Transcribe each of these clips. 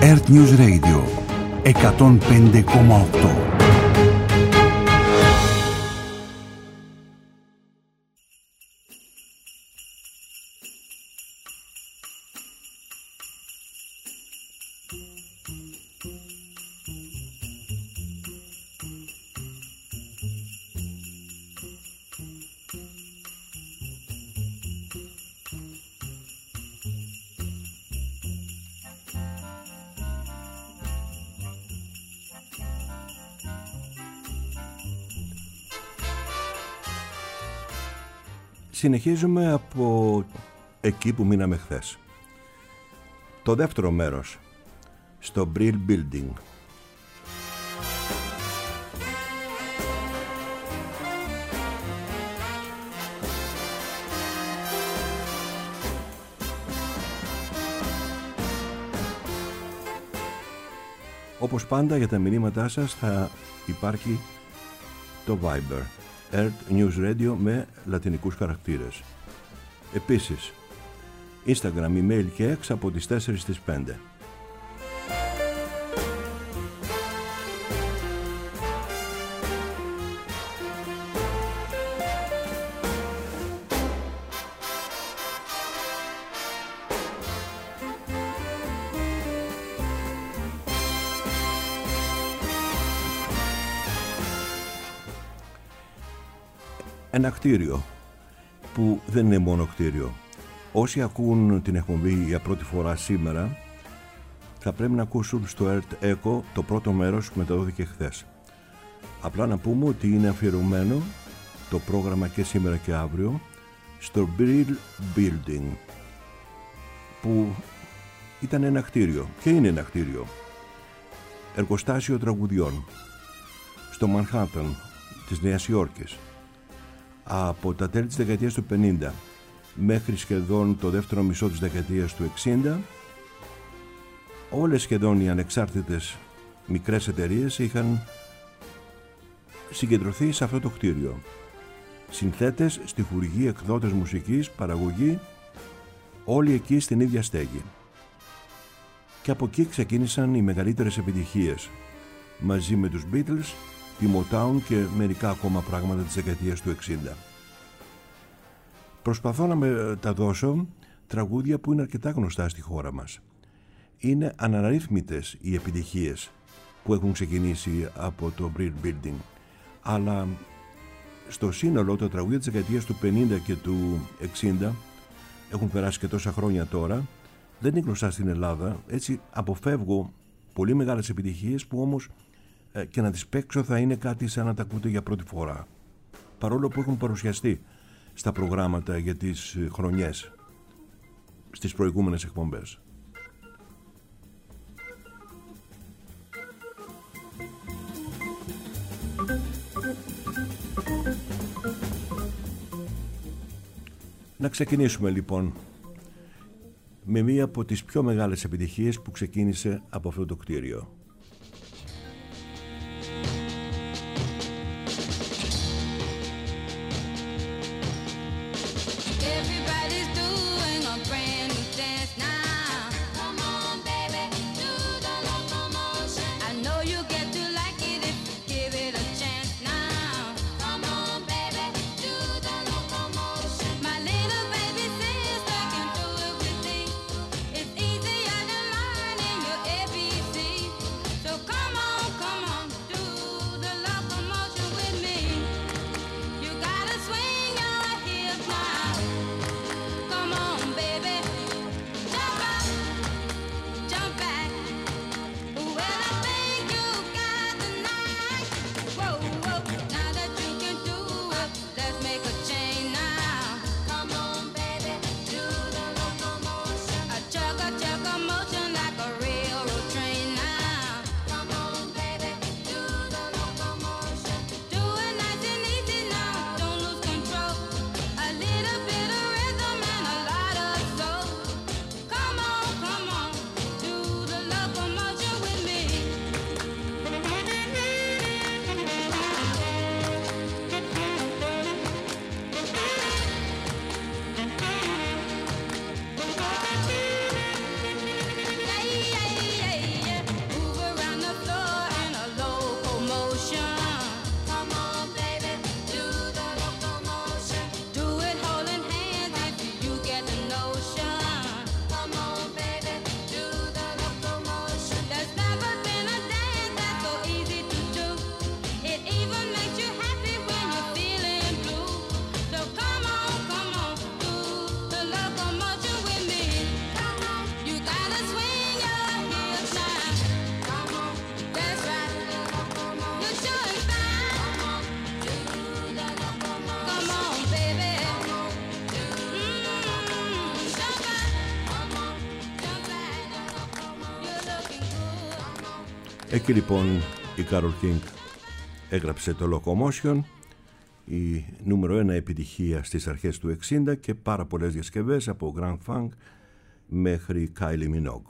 Earth News Radio 105,8. Συνεχίζουμε από εκεί που μείναμε χθες. Το δεύτερο μέρος, στο Brill Building. Όπως πάντα, για τα μηνύματά σας θα υπάρχει το Viber Earth News Radio με λατινικούς χαρακτήρες. Επίσης, Instagram, email και X από τις 4 στις 5. Ένα κτίριο που δεν είναι μόνο κτίριο. Όσοι ακούν την εκπομπή για πρώτη φορά σήμερα θα πρέπει να ακούσουν στο Earth Echo το πρώτο μέρος που μεταδόθηκε χθες. Απλά να πούμε ότι είναι αφιερωμένο το πρόγραμμα και σήμερα και αύριο στο Brill Building, που ήταν ένα κτίριο και είναι ένα κτίριο, εργοστάσιο τραγουδιών στο Manhattan της Νέας Υόρκης. Από τα τέλη της δεκαετίας του 50 μέχρι σχεδόν το δεύτερο μισό της δεκαετίας του 60, όλες σχεδόν οι ανεξάρτητες μικρές εταιρείες είχαν συγκεντρωθεί σε αυτό το κτίριο. Συνθέτες, στιχουργοί, εκδότες μουσικής, παραγωγή, όλοι εκεί στην ίδια στέγη. Και από εκεί ξεκίνησαν οι μεγαλύτερες επιτυχίες, μαζί με τους Beatles, τη Motown και μερικά ακόμα πράγματα της δεκαετίας του 60. Προσπαθώ να μεταδώσω τραγούδια που είναι αρκετά γνωστά στη χώρα μας. Είναι αναρρύθμιτες οι επιτυχίες που έχουν ξεκινήσει από το Brill Building, αλλά στο σύνολο τα τραγούδια της δεκαετίας του 50 και του 60 έχουν περάσει και τόσα χρόνια τώρα, δεν είναι γνωστά στην Ελλάδα, έτσι αποφεύγω πολύ μεγάλες επιτυχίες που όμως και να τις παίξω θα είναι κάτι σαν να τα ακούτε για πρώτη φορά, παρόλο που έχουν παρουσιαστεί στα προγράμματα για τις χρονιές στις προηγούμενες εκπομπές. Να ξεκινήσουμε λοιπόν με μία από τις πιο μεγάλες επιτυχίες που ξεκίνησε από αυτό το κτίριο. It's easier than learning your ABC. Εκεί λοιπόν η Carole King έγραψε το Locomotion, η νούμερο 1 επιτυχία στις αρχές του 60 και πάρα πολλές διασκευές από Grand Funk μέχρι Kylie Minogue.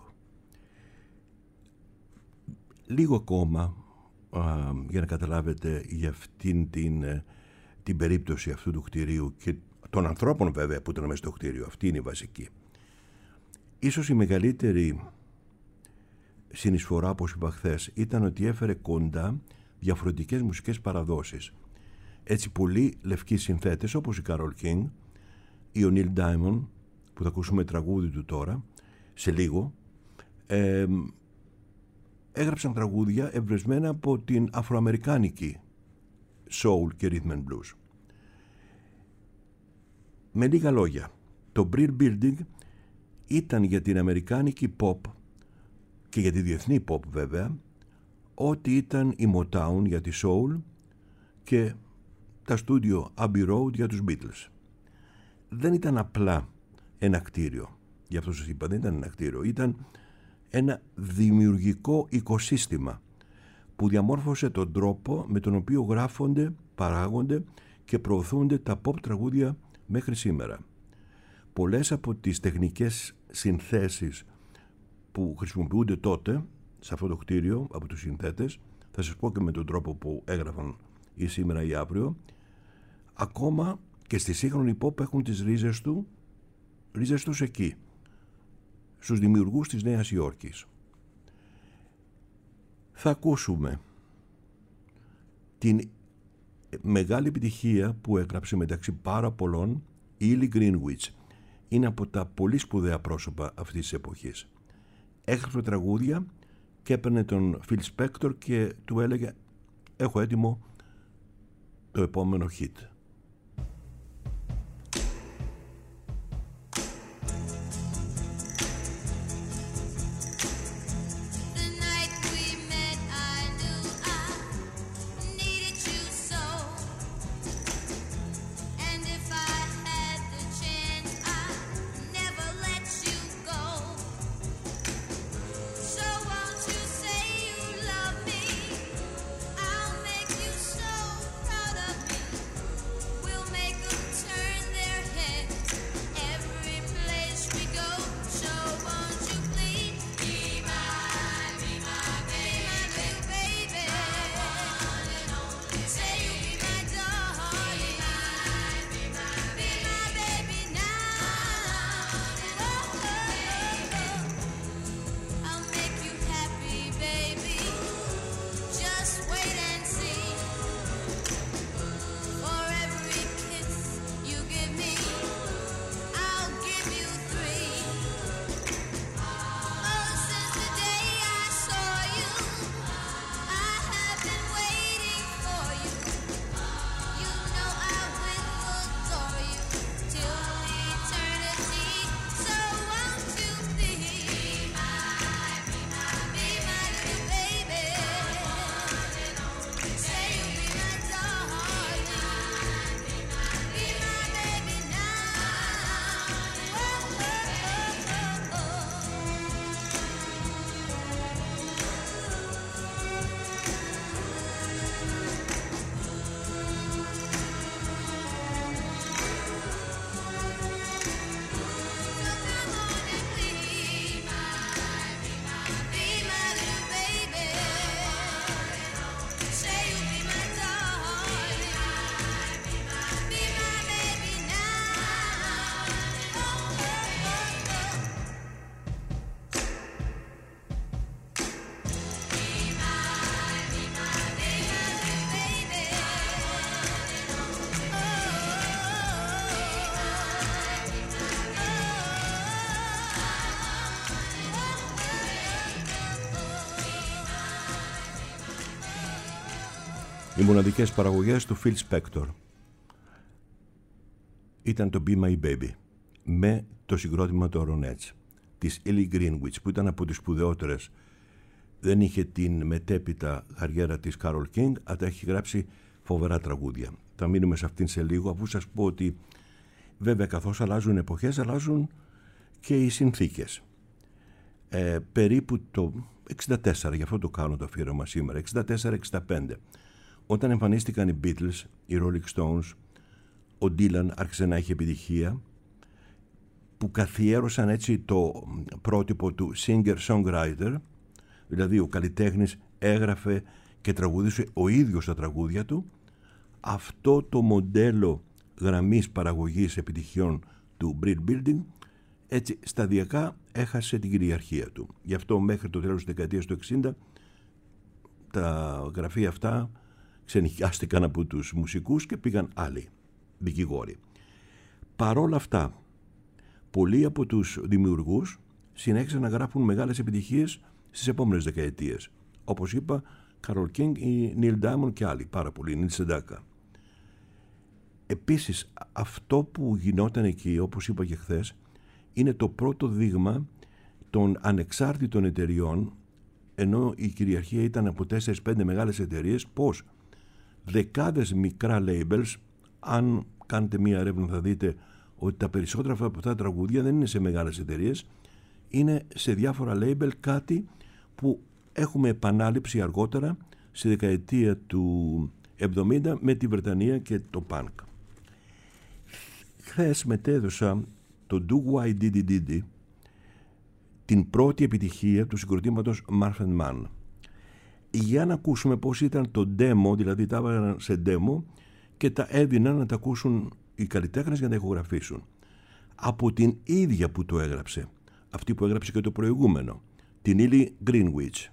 Λίγο ακόμα για να καταλάβετε για αυτήν την περίπτωση αυτού του κτηρίου και των ανθρώπων βέβαια που ήταν μέσα στο κτίριο. Αυτή είναι η βασική. Ίσως η μεγαλύτερη συνεισφορά, όπως είπα χθες, ήταν ότι έφερε κοντά διαφορετικές μουσικές παραδόσεις. Έτσι πολλοί λευκοί συνθέτες όπως η Carole King ή ο Neil Diamond, που θα ακούσουμε τραγούδι του τώρα σε λίγο, έγραψαν τραγούδια ευρεσμένα από την αφροαμερικάνικη soul και rhythm and blues. Με λίγα λόγια, το Brill Building ήταν για την αμερικάνικη pop και για τη διεθνή pop βέβαια ό,τι ήταν η Motown για τη soul και τα στούντιο Abbey Road για τους Beatles. Δεν ήταν απλά ένα κτίριο, γι' αυτό σας είπα, δεν ήταν ένα κτίριο, ήταν ένα δημιουργικό οικοσύστημα που διαμόρφωσε τον τρόπο με τον οποίο γράφονται, παράγονται και προωθούνται τα pop τραγούδια μέχρι σήμερα. Πολλές από τις τεχνικές συνθέσεις που χρησιμοποιούνται τότε σε αυτό το κτίριο από τους συνθέτες, θα σας πω και με τον τρόπο που έγραφαν ή σήμερα ή αύριο, ακόμα και στη σύγχρονη pop έχουν τις ρίζες τους εκεί, στους δημιουργούς της Νέας Υόρκης. Θα ακούσουμε την μεγάλη επιτυχία που έγραψε μεταξύ πάρα πολλών η Ellie Greenwich. Είναι από τα πολύ σπουδαία πρόσωπα αυτής της εποχής. Έγραψε τραγούδια και έπαιρνε τον Phil Spector και του έλεγε έχω έτοιμο το επόμενο hit. Οι μοναδικές παραγωγές του Phil Spector ήταν το Be My Baby με το συγκρότημα των Ronettes της Ellie Greenwich που ήταν από τις σπουδαιότερες. Δεν είχε την μετέπειτα καριέρα της Carole King, αλλά έχει γράψει φοβερά τραγούδια. Θα μείνουμε σε αυτήν σε λίγο, αφού σας πω ότι βέβαια καθώς αλλάζουν εποχές αλλάζουν και οι συνθήκες. Περίπου το 64, γι' αυτό το κάνω το αφιέρωμα σήμερα, 64-65, όταν εμφανίστηκαν οι Beatles, οι Rolling Stones, ο Dylan άρχισε να έχει επιτυχία, που καθιέρωσαν έτσι το πρότυπο του singer-songwriter, δηλαδή ο καλλιτέχνης έγραφε και τραγουδούσε ο ίδιος τα τραγούδια του. Αυτό το μοντέλο γραμμής παραγωγής επιτυχιών του Brill Building έτσι σταδιακά έχασε την κυριαρχία του. Γι' αυτό μέχρι το τέλος της δεκαετίας του 60 τα γραφεία αυτά ξενυχιάστηκαν από τους μουσικούς και πήγαν άλλοι δικηγόροι. Παρόλα αυτά, πολλοί από τους δημιουργούς συνέχισαν να γράφουν μεγάλες επιτυχίες στις επόμενες δεκαετίες. Όπως είπα, Carole King, η Neil Diamond και άλλοι, πάρα πολλοί, Neil Sedaka. Επίσης, αυτό που γινόταν εκεί, όπως είπα και χθες, είναι το πρώτο δείγμα των ανεξάρτητων εταιριών, ενώ η κυριαρχία ήταν από 4-5 μεγάλες εταιρείες, πως δεκάδες μικρά labels, αν κάνετε μία έρευνα θα δείτε ότι τα περισσότερα από αυτά τα τραγούδια δεν είναι σε μεγάλες εταιρείες, είναι σε διάφορα label, κάτι που έχουμε επανάληψη αργότερα στη δεκαετία του 70 με τη Βρετανία και το punk. Χθες μετέδωσα το Do Why Diddy Diddy, την πρώτη επιτυχία του συγκροτήματος Marfan Man. Για να ακούσουμε πώς ήταν το demo, δηλαδή τα έβαλαν σε demo και τα έδιναν να τα ακούσουν οι καλλιτέχνες για να τα ηχογραφήσουν. Από την ίδια που το έγραψε, αυτή που έγραψε και το προηγούμενο, την Ellie Greenwich.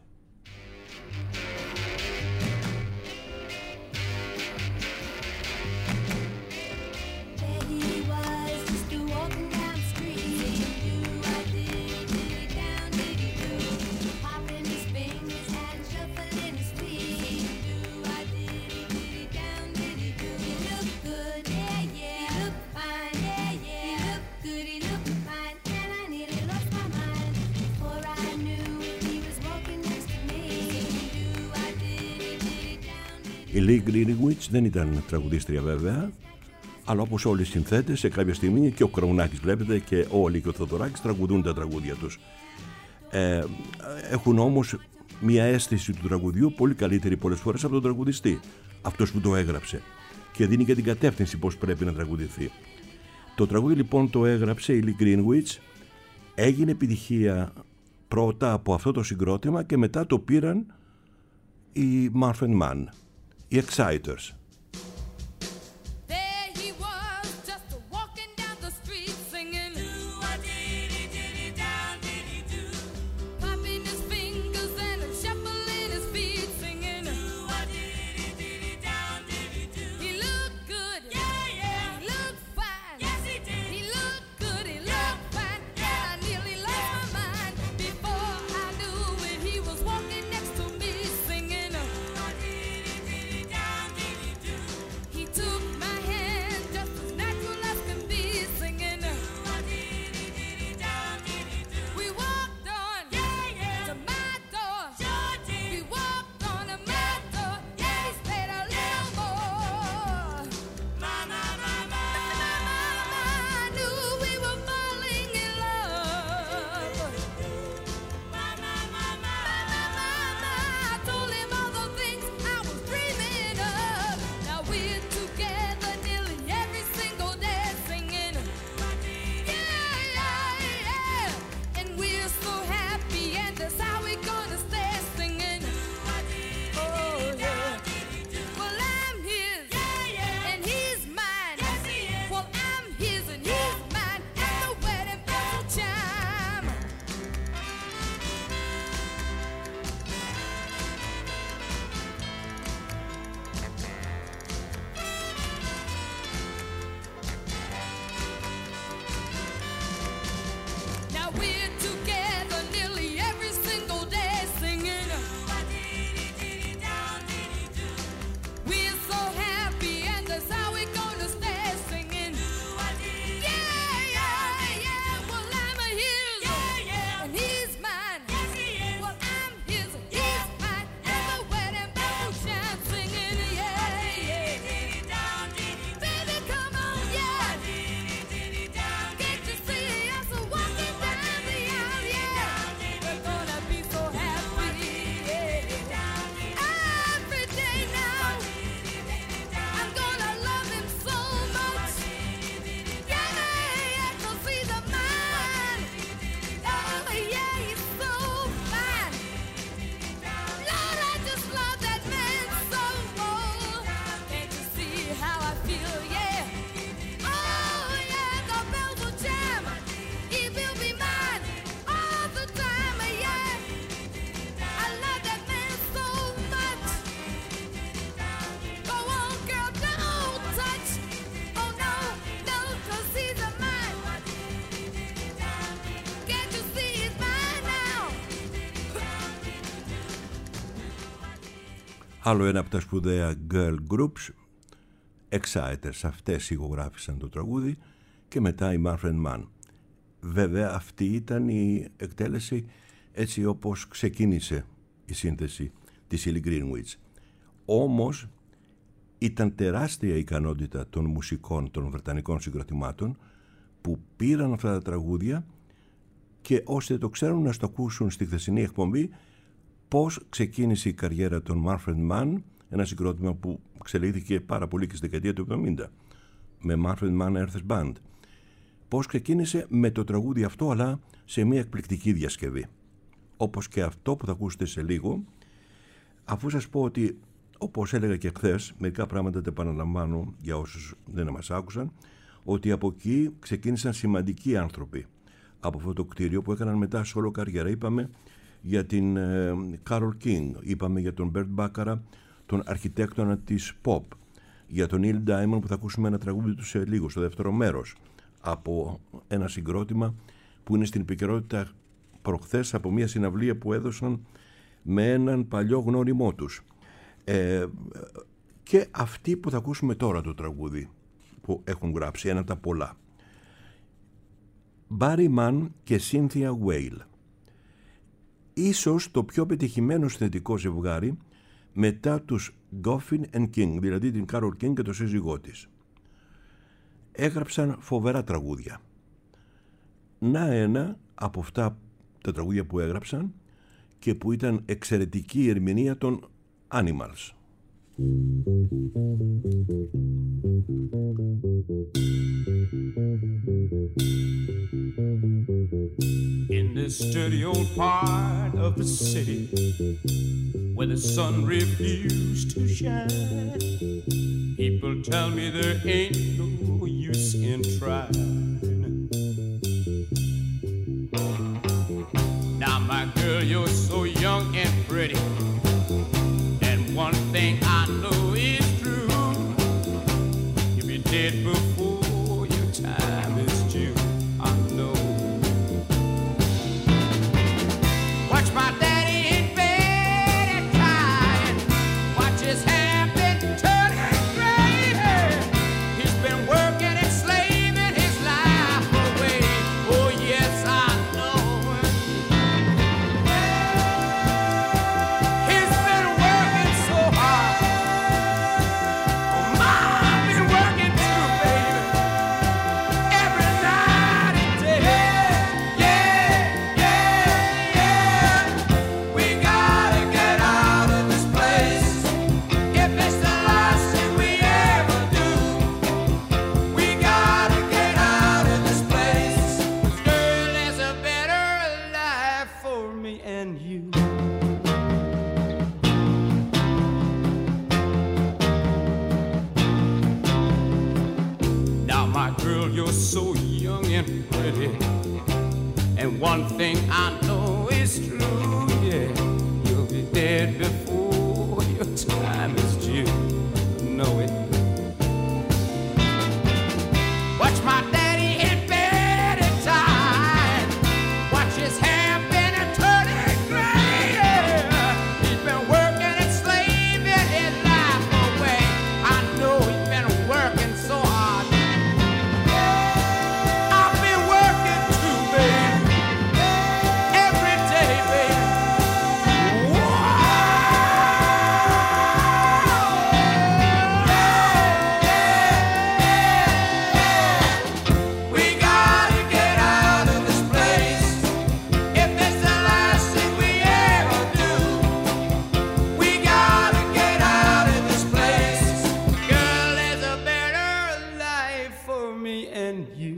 Η Lee Greenwich δεν ήταν τραγουδίστρια βέβαια, αλλά όπως όλοι οι συνθέτες σε κάποια στιγμή, και ο Κροουνάκης βλέπετε και όλοι και ο Θοδωράκης τραγουδούν τα τραγούδια τους. Έχουν όμως μια αίσθηση του τραγουδιού πολύ καλύτερη πολλές φορές από τον τραγουδιστή, αυτός που το έγραψε, και δίνει και την κατεύθυνση πώς πρέπει να τραγουδηθεί. Το τραγούδι λοιπόν το έγραψε η Lee Greenwich, έγινε επιτυχία πρώτα από αυτό το συγκρότημα και μετά το πήραν οι Marfan Man, οι Exciters. Άλλο ένα από τα σπουδαία girl groups, Exciters, αυτές ηχογράφησαν το τραγούδι και μετά η Manfred Mann. Βέβαια αυτή ήταν η εκτέλεση έτσι όπως ξεκίνησε η σύνθεση της Ellie Greenwich. Όμως ήταν τεράστια η ικανότητα των μουσικών των βρετανικών συγκροτημάτων που πήραν αυτά τα τραγούδια και όσοι δεν το ξέρουν να στο ακούσουν στη χθεσινή εκπομπή πώς ξεκίνησε η καριέρα των Manfred Mann, ένα συγκρότημα που εξελίχθηκε πάρα πολύ και στη δεκαετία του 70 με Manfred Mann Earth Band. Πώς ξεκίνησε με το τραγούδι αυτό, αλλά σε μια εκπληκτική διασκευή. Όπως και αυτό που θα ακούσετε σε λίγο, αφού σας πω ότι, όπως έλεγα και χθες, μερικά πράγματα τα επαναλαμβάνω για όσους δεν μας άκουσαν, ότι από εκεί ξεκίνησαν σημαντικοί άνθρωποι από αυτό το κτίριο που έκαναν μετά σε όλο καριέρα. Είπαμε για την Carole King, είπαμε για τον Bert Bacharach, τον αρχιτέκτονα της pop, για τον Neil Diamond που θα ακούσουμε ένα τραγούδι του σε λίγο, στο δεύτερο μέρος, από ένα συγκρότημα που είναι στην επικαιρότητα προχθές από μια συναυλία που έδωσαν με έναν παλιό γνώριμό τους. Και αυτοί που θα ακούσουμε τώρα το τραγούδι που έχουν γράψει, ένα από τα πολλά. Barry Mann και Cynthia Weil. Ίσως το πιο πετυχημένο συνθετικό ζευγάρι μετά τους Goffin and King, δηλαδή την Carole King και το σύζυγό της. Έγραψαν φοβερά τραγούδια. Να ένα από αυτά τα τραγούδια που έγραψαν και που ήταν εξαιρετική ερμηνεία των Animals. In this dirty old part of the city where the sun refused to shine, people tell me there ain't no use in trying. Now my girl, you're so young and pretty, and one thing I know is true, you'll be dead before your time is due. I know. Watch my daddy in bed at night, watch his hair been turning gray. He's been working and slaving his life away. Oh yes, I know. He's been working so hard. Oh, Mom been working too, baby. Every night and day. Yeah, yeah, yeah. We gotta get out of this place. If it's the last thing we ever do, we gotta get out of this place. 'Cause girl, there's a better life for me and you. Now my girl, you're so young and pretty, and one thing I know is true, yeah, you'll be dead before your time is due. Know it. Watch my daddy in bed at time, watch his hair been turning gray. He's been working and slaving his life away. I know he's been working so hard. I've been working too, baby, every day, baby. We gotta get out of this place. If it's the last thing we ever do, we gotta get out of this place. Girl, there's a better life for me and you.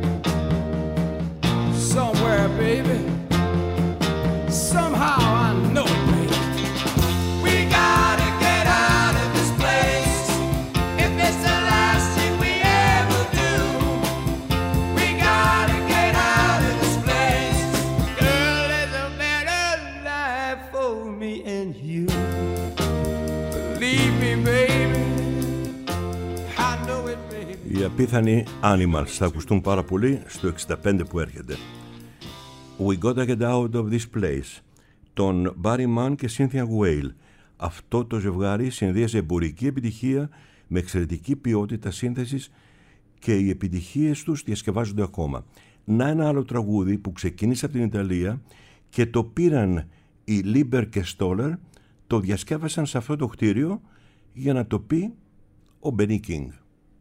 Somewhere, baby. Somehow I know it, baby. We gotta get out of this place. If it's the last thing we ever do, we gotta get out of this place. Girl, there's a better life for me and you. Believe me, baby. I know it, baby. Οι απίθανοι Animals θα ακουστούν πάρα πολύ στο 65 που έρχεται. We gotta get out of this place, των Barry Mann και Cynthia Weil. Αυτό το ζευγάρι συνδύασε εμπορική επιτυχία με εξαιρετική ποιότητα σύνθεσης και οι επιτυχίες τους διασκευάζονται ακόμα. Να ένα άλλο τραγούδι που ξεκίνησε από την Ιταλία και το πήραν οι Λίμπερ και Στόλερ, το διασκεύασαν σε αυτό το κτίριο για να το πει ο Μπενί Κίνγκ.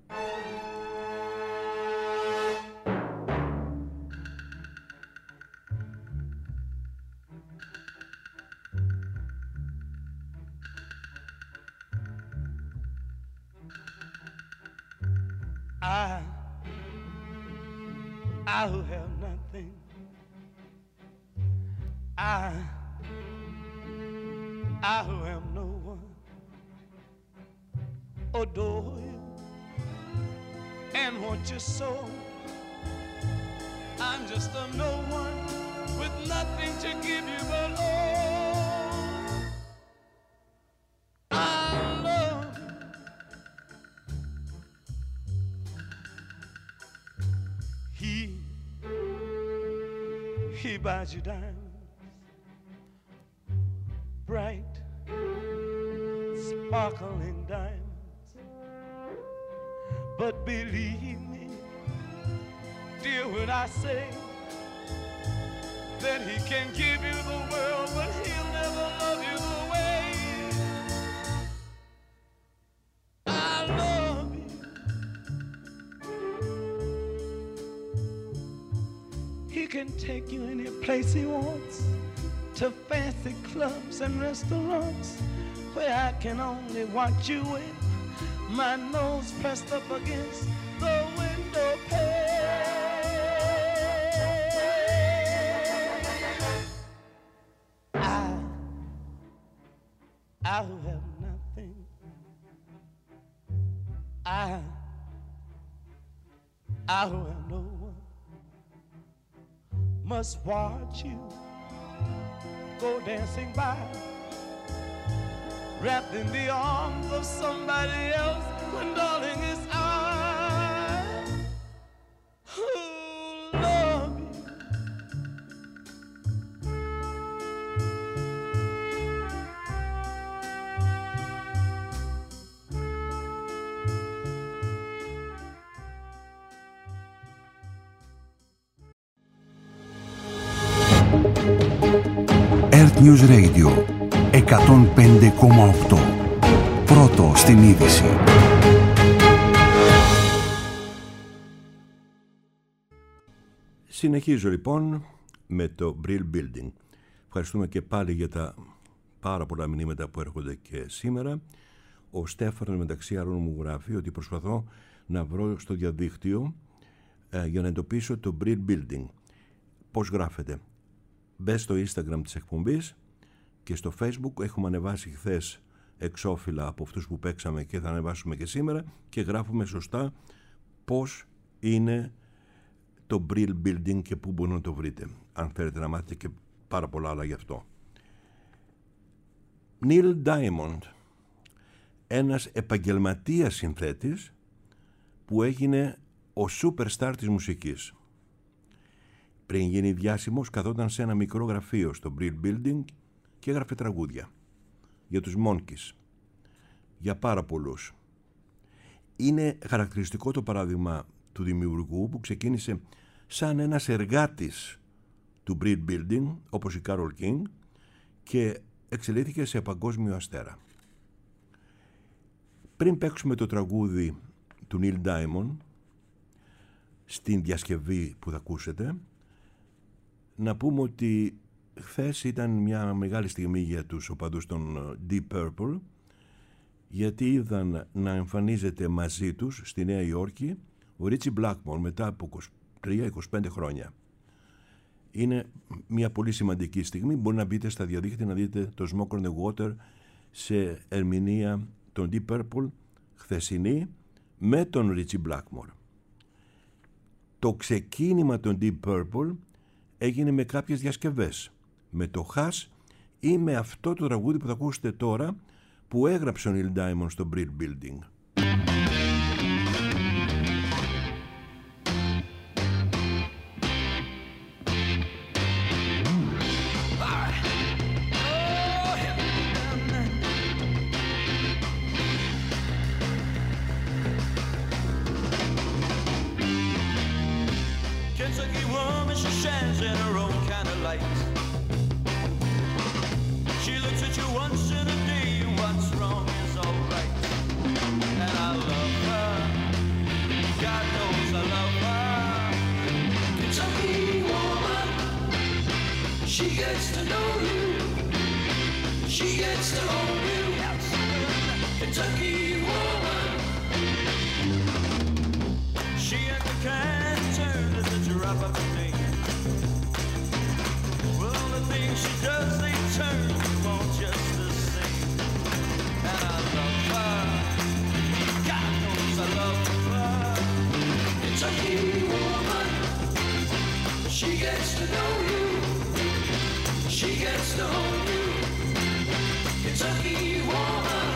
I who have nothing, I who am no one, adore you and want you so. I'm just a no one with nothing to give you but all. I love you. He buys you diamonds, bright, sparkling diamonds. But believe me, dear, when I say that he can give you the world, but he'll never love you the way I love you. He can take you any place he wants, to fancy clubs and restaurants, where I can only watch you with my nose pressed up against the window pane. I who have nothing, I who have no one, must watch you go dancing by, wrapped in the arms of somebody else, when darling it's I who love you. Earth News Radio 105,8. Πρώτο στην είδηση. Συνεχίζω λοιπόν με το Brill Building. Ευχαριστούμε και πάλι για τα πάρα πολλά μηνύματα που έρχονται και σήμερα. Ο Στέφανος μεταξύ άλλων μου γράφει ότι προσπαθώ να βρω στο διαδίκτυο για να εντοπίσω το Brill Building. Πώς γράφεται? Μπες στο Instagram της εκπομπής και στο Facebook. Έχουμε ανεβάσει χθες εξώφυλλα από αυτούς που παίξαμε και θα ανεβάσουμε και σήμερα και γράφουμε σωστά πώς είναι το Brill Building και πού μπορείτε να το βρείτε, αν θέλετε να μάθετε και πάρα πολλά άλλα γι' αυτό. Neil Diamond, ένας επαγγελματίας συνθέτης που έγινε ο superstar της μουσικής. Πριν γίνει διάσημος, καθόταν σε ένα μικρό γραφείο στο Brill Building και έγραφε τραγούδια για τους Monkees, για πάρα πολλούς. Είναι χαρακτηριστικό το παράδειγμα του δημιουργού που ξεκίνησε σαν ένας εργάτης του Brill Building, όπως η Carole King, και εξελίχθηκε σε παγκόσμιο αστέρα. Πριν παίξουμε το τραγούδι του Neil Diamond στην διασκευή που θα ακούσετε, να πούμε ότι χθες ήταν μια μεγάλη στιγμή για τους οπαδούς των Deep Purple, γιατί είδαν να εμφανίζεται μαζί τους στη Νέα Υόρκη ο Ρίτσι Blackmore μετά από 23-25 χρόνια. Είναι μια πολύ σημαντική στιγμή. Μπορεί να μπείτε στα διαδίκτυα να δείτε το Smoke on the Water σε ερμηνεία των Deep Purple χθεσινή με τον Ρίτσι Blackmore. Το ξεκίνημα των Deep Purple έγινε με κάποιες διασκευές, με το Hush ή με αυτό το τραγούδι που θα ακούσετε τώρα που έγραψε ο Neil Diamond στο Brill Building. She gets to know you. She gets to own you. Kentucky woman. She and the can turn at the drop of a name. Well, the things she does, they turn you on just the same. And I love her. God knows I love her. Kentucky woman. She gets to know you. She gets to own you. Kentucky woman.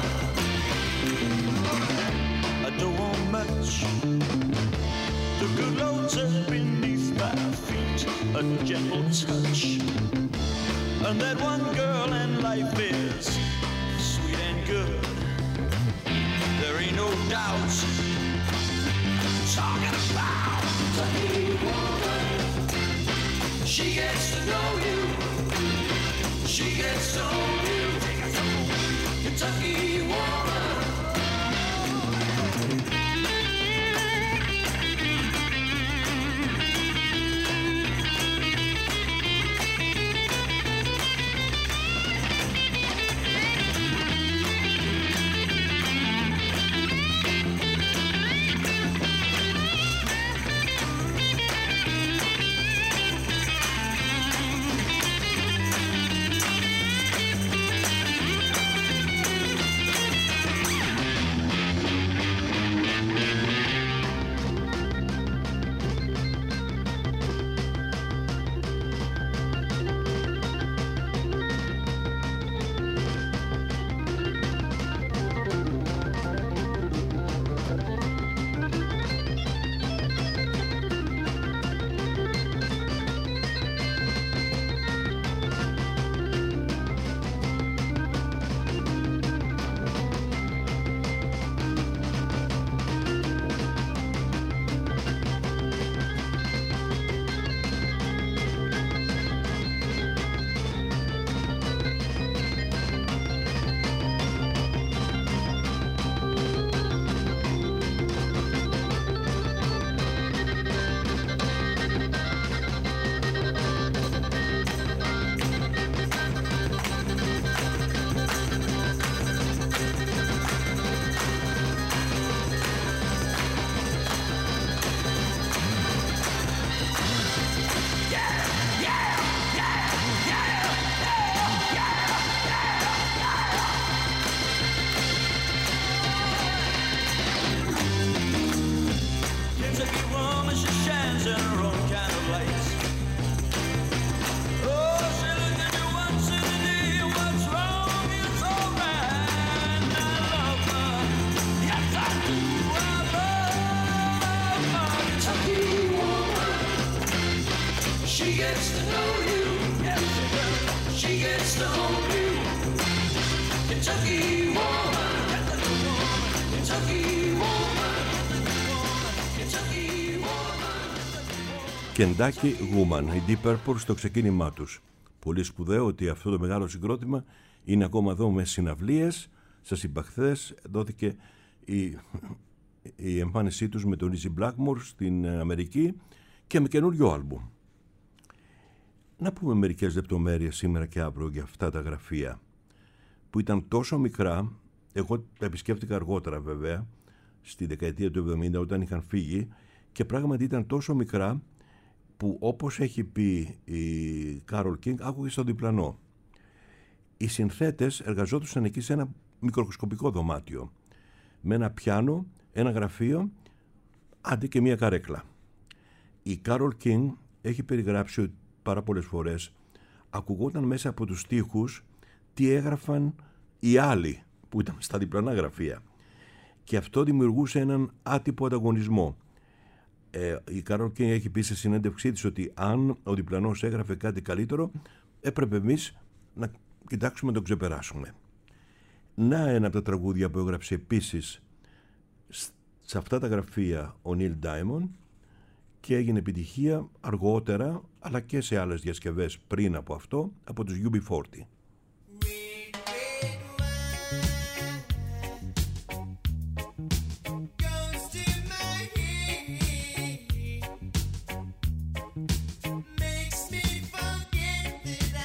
I don't want much. The good Lord's up beneath my feet. A gentle touch. And that one girl and life is sweet and good. There ain't no doubt. Talking about Kentucky woman. She gets to know you. She gets to own you. Kentucky woman. Kentucky Woman, η Deep Purple στο ξεκίνημά τους. Πολύ σπουδαίο ότι αυτό το μεγάλο συγκρότημα είναι ακόμα εδώ με συναυλίες. Σας είπα χθες, δόθηκε η εμφάνισή τους με τον Easy Blackmore στην Αμερική και με καινούριο άλμπουμ. Να πούμε μερικές λεπτομέρειες σήμερα και αύριο για αυτά τα γραφεία που ήταν τόσο μικρά. Εγώ τα επισκέφτηκα αργότερα βέβαια, στη δεκαετία του 70 όταν είχαν φύγει, και πράγματι ήταν τόσο μικρά που, όπως έχει πει η Κάρολ Κίνγκ, άκουγε στο διπλανό. Οι συνθέτες εργαζόντουσαν εκεί σε ένα μικροσκοπικό δωμάτιο με ένα πιάνο, ένα γραφείο, άντε και μία καρέκλα. Η Κάρολ Κίνγκ έχει περιγράψει ότι πάρα πολλές φορές ακουγόταν μέσα από τους στίχους τι έγραφαν οι άλλοι που ήταν στα διπλανά γραφεία, και αυτό δημιουργούσε έναν άτυπο ανταγωνισμό. Η Κάρολ Κίνγκ έχει πει σε συνέντευξή της ότι αν ο διπλανός έγραφε κάτι καλύτερο, έπρεπε εμείς να κοιτάξουμε να το ξεπεράσουμε. Να ένα από τα τραγούδια που έγραψε επίσης σε αυτά τα γραφεία ο Neil Diamond και έγινε επιτυχία αργότερα, αλλά και σε άλλες διασκευές πριν από αυτό, από τους UB40. Makes me forget that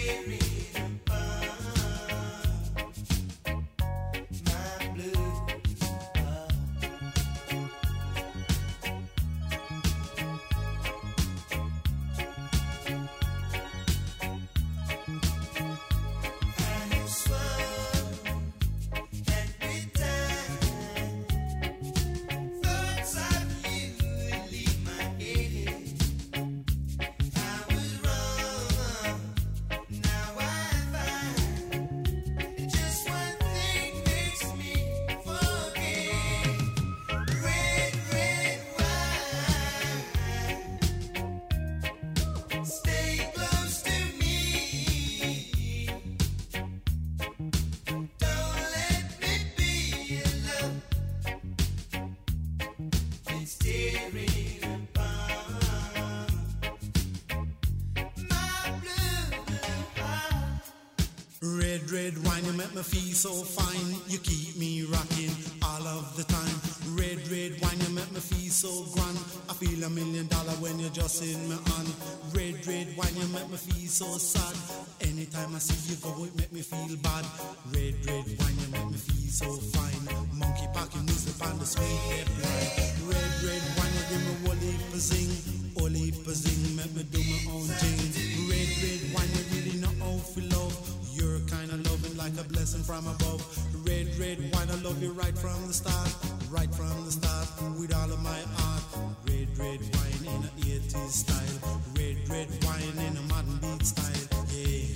Red wine, you make me feel so fine. You keep me rocking all of the time. Red wine, you make me feel so grand. I feel $1 million when you're just in my hand. Red wine, you make me feel so sad. Anytime I see you go, it make me feel bad. Red wine, you make me feel so fine. Monkey packing music on the sweet red line. Red wine, you give me whole heap of zing, make me do my own thing. Red wine, you really know how to love. You're kind of loving like a blessing from above. Red wine, I love you right from the start. Right from the start, with all of my heart. Red wine in a 80s style. Red wine in a modern beat style. Yeah.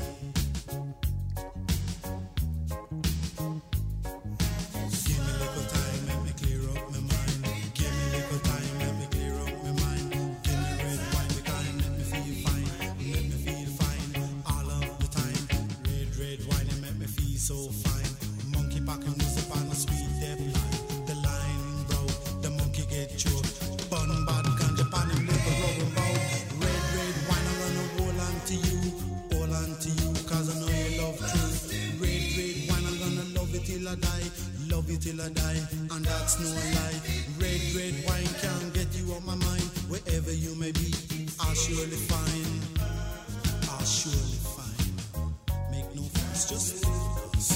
Give me a little time, let me clear up my mind. Give me a little time, let me clear up my mind. Give me red wine, because let me feel fine. Let me feel fine all of the time. Red wine, it make me feel so fine. Monkey packing music on the sweet death line. The line broke, the monkey get choked. Bun bad ganja pan him little rubber bow. Red wine, I'm gonna hold on to you, cause I know you love truth. Red wine, I'm gonna love you till I die, and that's no lie. Red wine can't get you off my mind. Wherever you may be, I'll surely find. Make no fuss, just us.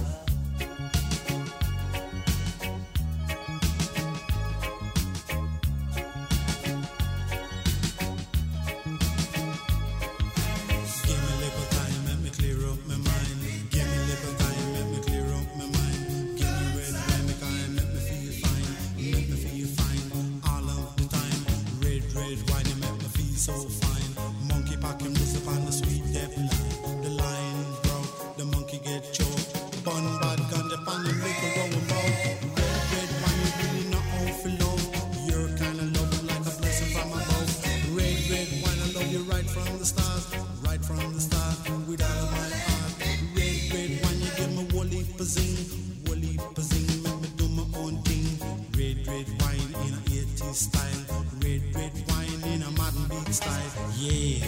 Give me a little time, let me clear up my mind. Give me a little time, let me clear up my mind. Give me red wine, because let me feel fine. Let me feel fine all of the time. Red wine, you make me feel so fine. Monkey packing music on the sweet death line. The line broke, the monkey get choked. Bun bad ganja pan him little rowing boat. Red wine, you really know how to love. You're kind of loving like a blessing from above. Red wine, I love you right from the start. Right from the start, with all of my heart. Red wine, you give me whole heap of zing, make me do my own thing. Red wine in a 80s style. Red wine in a modern beat style. Yeah.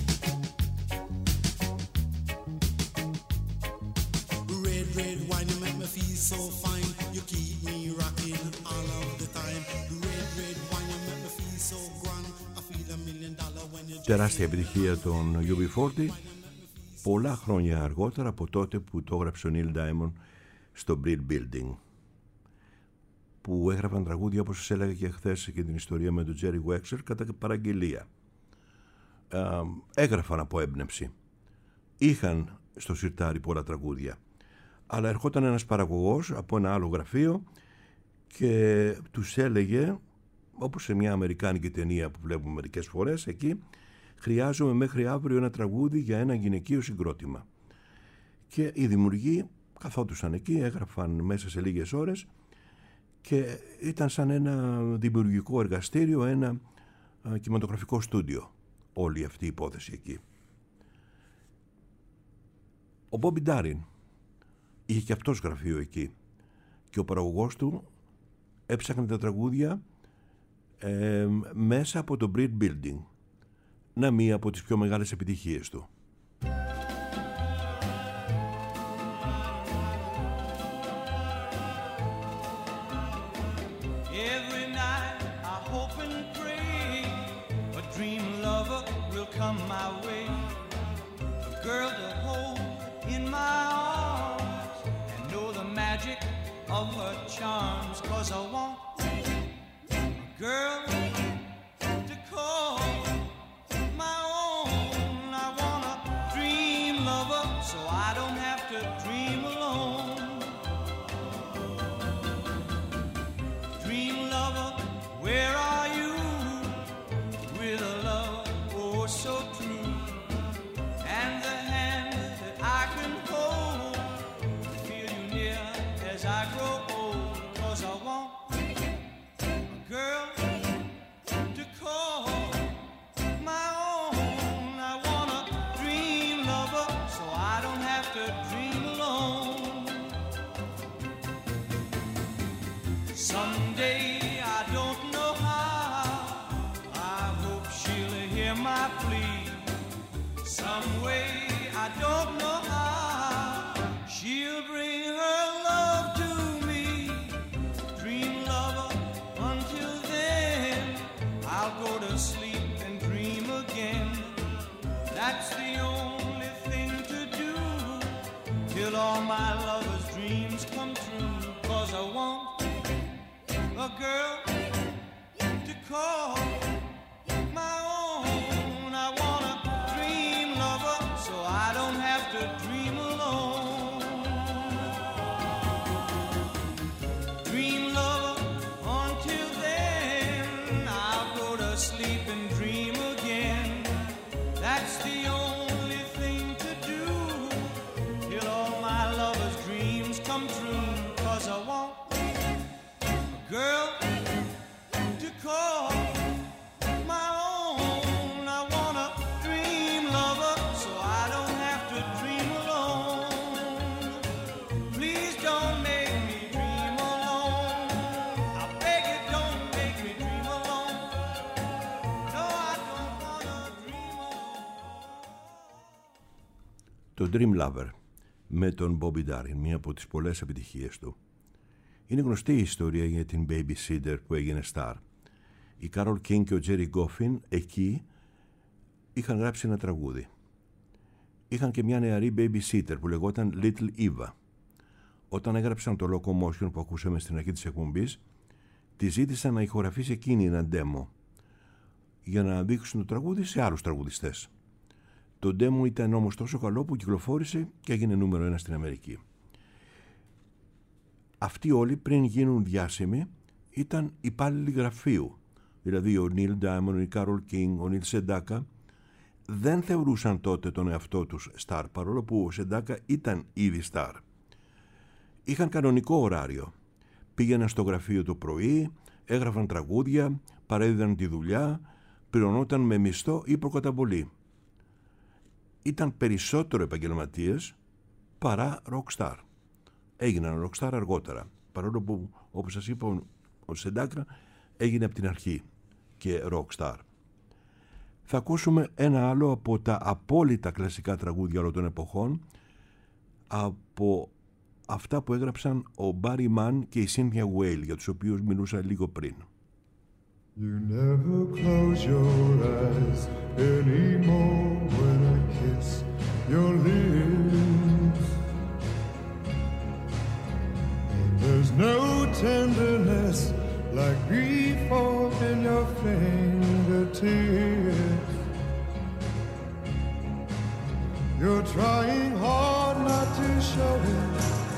Red wine, you make me feel so fine. You keep me rocking all of the time. Red wine, you make me feel so grand. I feel $1 million when you. Τεράστια επιτυχία των UB40, πολλά χρόνια αργότερα από τότε που το έγραψε ο Neil Diamond στο Brill Building, που έγραφαν τραγούδια, όπως σας έλεγα και χθες, και την ιστορία με τον Jerry Wexler, κατά παραγγελία. Έγραφαν από έμπνευση, είχαν στο σιρτάρι πολλά τραγούδια, αλλά ερχόταν ένας παραγωγός από ένα άλλο γραφείο και τους έλεγε, όπως σε μια αμερικάνικη ταινία που βλέπουμε μερικές φορές εκεί, χρειάζομαι μέχρι αύριο ένα τραγούδι για ένα γυναικείο συγκρότημα. Και οι δημιουργοί καθόντουσαν εκεί, έγραφαν μέσα σε λίγες ώρες και ήταν σαν ένα δημιουργικό εργαστήριο, ένα κινηματογραφικό στούντιο όλη αυτή η υπόθεση εκεί. Ο Bobby Darin είχε και αυτός γραφείο εκεί και ο παραγωγός του έψαχνε τα τραγούδια μέσα από το Brill Building. Να μία από τις πιο μεγάλες επιτυχίες του. Every night I hope and pray a dream lover will come my way, a girl to hold of her charms, 'cause I want a girl to call my own. I want a dream lover so I don't have to dream alone. Dream lover, where are you? With a love oh so true, and the hand that I can hold, feel you near as I grow old. 'Cause I want a girl to call my own. I want a dream lover so I don't have to dream alone. Someday, I don't know how, I hope she'll hear my plea. Some way, I don't know how, she'll bring her love to me. Dream lover, until then, I'll go to sleep and dream again. That's the only thing to do, till all my lover's dreams come true. 'Cause I want a girl to call my own. I want a dream lover so I don't have to dream alone. Dream lover, until then, I'll go to sleep and dream again. That's the only thing to do, till all my lover's dreams come true. 'Cause I want girl to call my own. I want a dream lover so I don't have to dream alone. Please don't make me dream alone. I beg you, don't make me dream alone. No, I don't wanna dream alone. Το Dream Lover με τον Bobby Darin, μία από τις πολλές επιτυχίες του. Είναι γνωστή η ιστορία για την Babysitter που έγινε star. Η Carole King και ο Jerry Goffin εκεί είχαν γράψει ένα τραγούδι. Είχαν και μια νεαρή Babysitter που λεγόταν Little Eva. Όταν έγραψαν το Locomotion που ακούσαμε στην αρχή της εκπομπής, τη ζήτησαν να ηχογραφήσει εκείνη ένα demo για να δείξουν το τραγούδι σε άλλους τραγουδιστές. Το demo ήταν όμως τόσο καλό που κυκλοφόρησε και έγινε νούμερο 1 στην Αμερική. Αυτοί όλοι πριν γίνουν διάσημοι ήταν υπάλληλοι γραφείου, δηλαδή ο Neil Diamond, η Carole King, ο Neil Sedaka δεν θεωρούσαν τότε τον εαυτό τους star, παρόλο που ο Sedaka ήταν ήδη star. Είχαν κανονικό ωράριο, πήγαιναν στο γραφείο το πρωί, έγραφαν τραγούδια, παρέδιδαν τη δουλειά, πληρωνόταν με μισθό ή προκαταβολή. Ήταν περισσότερο επαγγελματίες παρά rockstar. Έγιναν rockstar αργότερα, παρόλο που, όπως σας είπα, ο Sedaka έγινε από την αρχή και rockstar. Θα ακούσουμε ένα άλλο από τα απόλυτα κλασικά τραγούδια όλων των εποχών, από αυτά που έγραψαν ο Barry Mann και η Cynthia Weil, για τους οποίους μιλούσα λίγο πριν. You never close your eyes anymore when I kiss your lips. And there's no tenderness like before in your fingertips. You're trying hard not to show it,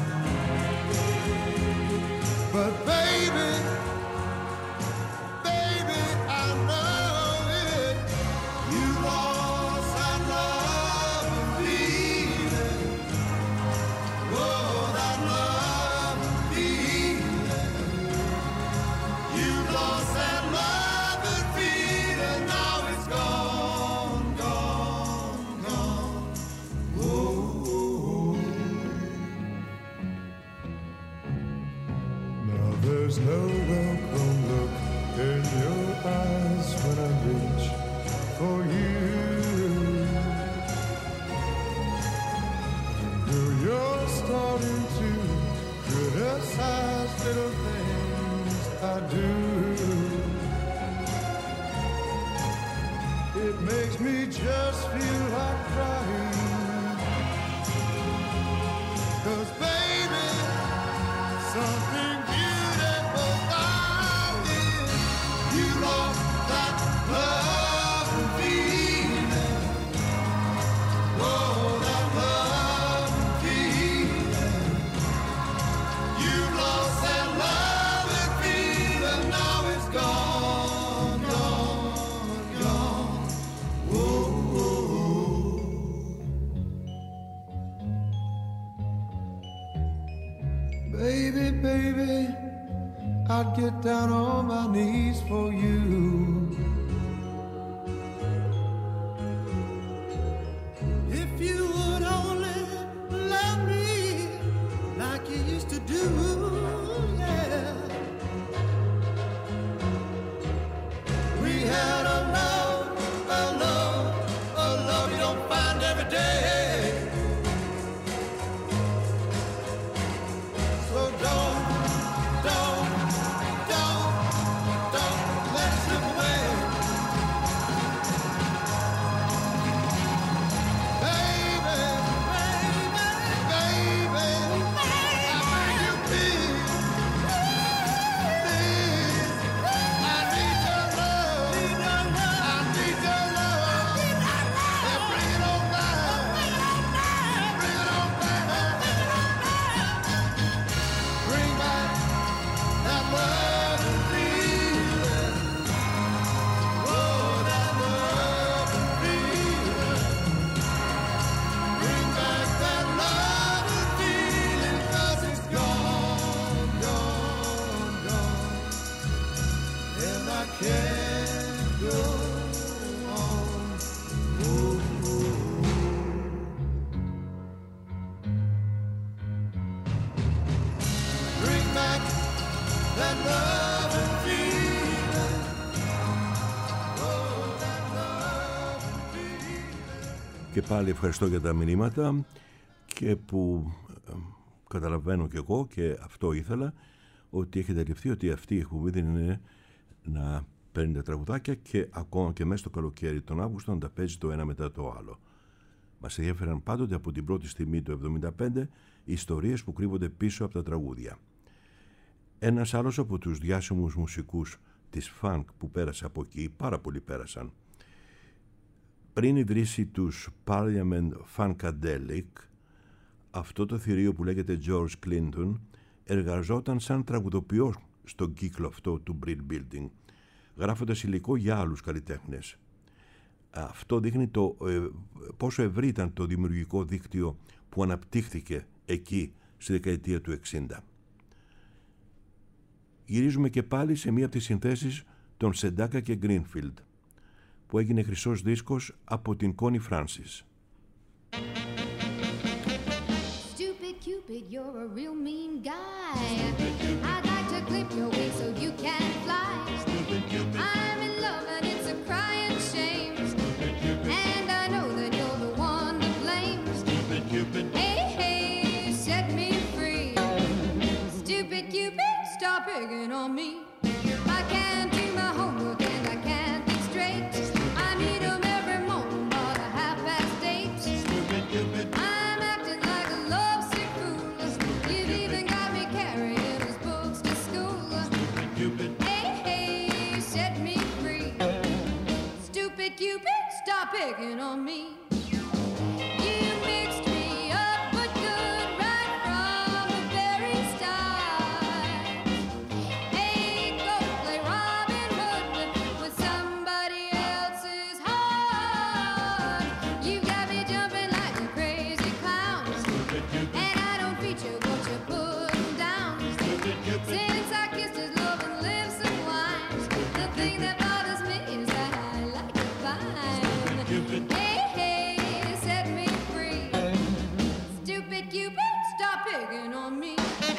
but baby, I know it. You lost that love and feeling. Oh, that love and feeling. You lost that love and feeling. Now it's gone, gone, gone. Oh. Now there's no welcome look in your eyes when I reach for you. You're starting to criticize little things I do. It makes me just feel like crying. 'Cause baby, something Baby, baby, I'd get down on my knees for you. If you would only love me like you used to do, yeah. We had a love you don't find every day. So don't let it slip away. Baby, I beg you please, I need your love, I need your love, and bring it on down, bring it on down, bring back that love and feeling, oh, that love and feeling, bring back that love and feeling, 'cause it's gone, gone, gone, and I can't go on. Bring back that love and feeling. Oh, that love and feeling. Και πάλι ευχαριστώ για τα μηνύματα και που καταλαβαίνω και εγώ και αυτό ήθελα, ότι έχετε αντιληφθεί ότι αυτή η εκπομπή δεν είναι να παίρνει τα τραγουδάκια και ακόμα και μέσα στο καλοκαίρι τον Αύγουστο να τα παίζει το ένα μετά το άλλο. Μας ενδιαφέραν πάντοτε από την πρώτη στιγμή του 1975 οι ιστορίες που κρύβονται πίσω από τα τραγούδια. Ένας άλλος από τους διάσημους μουσικούς της funk που πέρασε από εκεί, πάρα πολλοί πέρασαν, πριν ιδρύσει τους Parliament Funkadelic, αυτό το θηρίο που λέγεται George Clinton εργαζόταν σαν τραγουδοποιός στον κύκλο αυτό του Brill Building, γράφοντας υλικό για άλλους καλλιτέχνες. Αυτό δείχνει πόσο ευρύ ήταν το δημιουργικό δίκτυο που αναπτύχθηκε εκεί στη δεκαετία του 60. Γυρίζουμε και πάλι σε μία από τις συνθέσεις των Σεντάκα και Greenfield, που έγινε χρυσός δίσκος από την Connie Francis. Stupid Cupid, you're a real mean guy. I'd like to clip your wings so you can fly. I'm in love and it's a crying shame. And I know that you're the one to blame. Hey, hey, set me free. Stupid Cupid, stop picking on me. I can't do my homework and I can't think straight. I need 'em every morning about 8:30. I'm acting like a lovesick fool. You've even got me carrying his books to school. Hey, hey, set me free. Stupid Cupid, stop picking on me. You mixed me up but good right from the very start. Hey, go play Robin Hood with somebody else's heart. You got me jumping like a crazy clown, and I don't feature what you're putting down. Since I kissed his loving lips and wine, the thing that bothers me is that I like it fine. Hey, hey, set me free. Stupid Cupid, stop picking on me.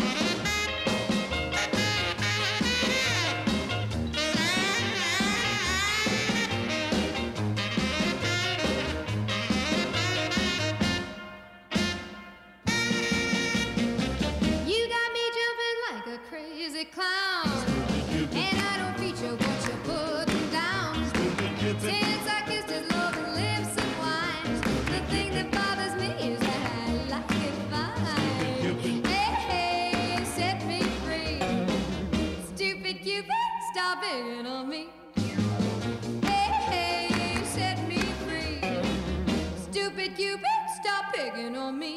You got me jumping like a crazy clown, and I don't feature what you're putting down. Since I kissed his loving lips and wine, the thing that bothers me is that I like it fine. Hey, hey, set me free. Stupid Cupid, stop picking on me. Hey, hey, set me free. Stupid Cupid, stop picking on me.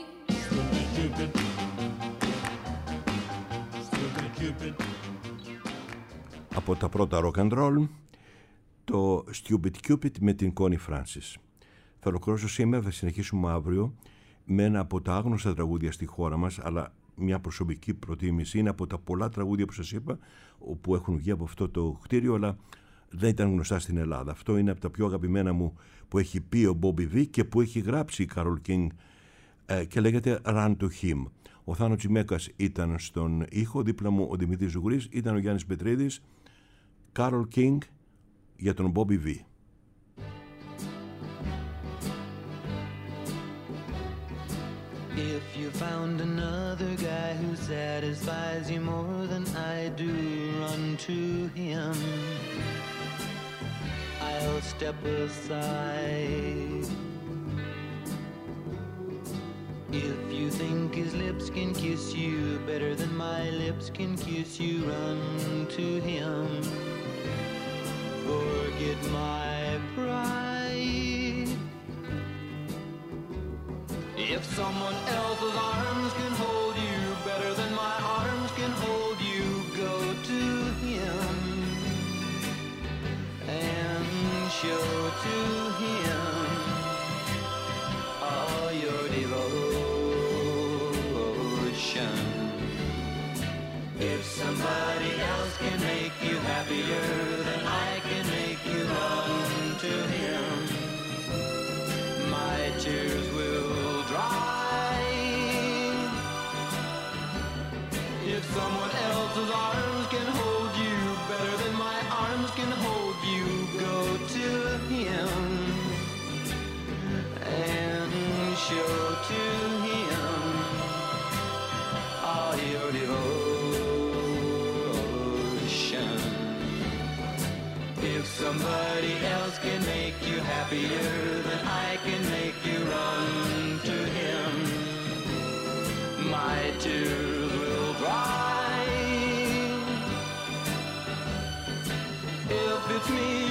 Από τα πρώτα rock and roll, το Stupid Cupid με την Connie Francis. Θα ολοκληρώσω σήμερα, θα συνεχίσουμε αύριο με ένα από τα άγνωστα τραγούδια στη χώρα μας, αλλά μια προσωπική προτίμηση. Είναι από τα πολλά τραγούδια που σας είπα που έχουν βγει από αυτό το κτίριο, αλλά δεν ήταν γνωστά στην Ελλάδα. Αυτό είναι από τα πιο αγαπημένα μου που έχει πει ο Bobby V και που έχει γράψει η Carole King και λέγεται Run to Him. Ο Θάνο Τσιμέκας ήταν στον ήχο, δίπλα μου ο Δημήτρης Ζουγρής, ήταν ο Γιάννης Πετρίδης. Carole King για τον Bobby V. If you found another guy who satisfies you more than I do, run to him. I'll step aside. If you think his lips can kiss you better than my lips can kiss you, run to him. Forget my pride. If someone else's arms can hold you better than my arms can hold you, go to him and show to him all your devotion. If somebody else can make you happier than I can make you, run to him. My tears will dry. If someone else's arms can hold you better than my arms can hold you, go to him and show to him all your devotion. If somebody else can make you happier than I can make you, run to him. My tears will dry. If it's me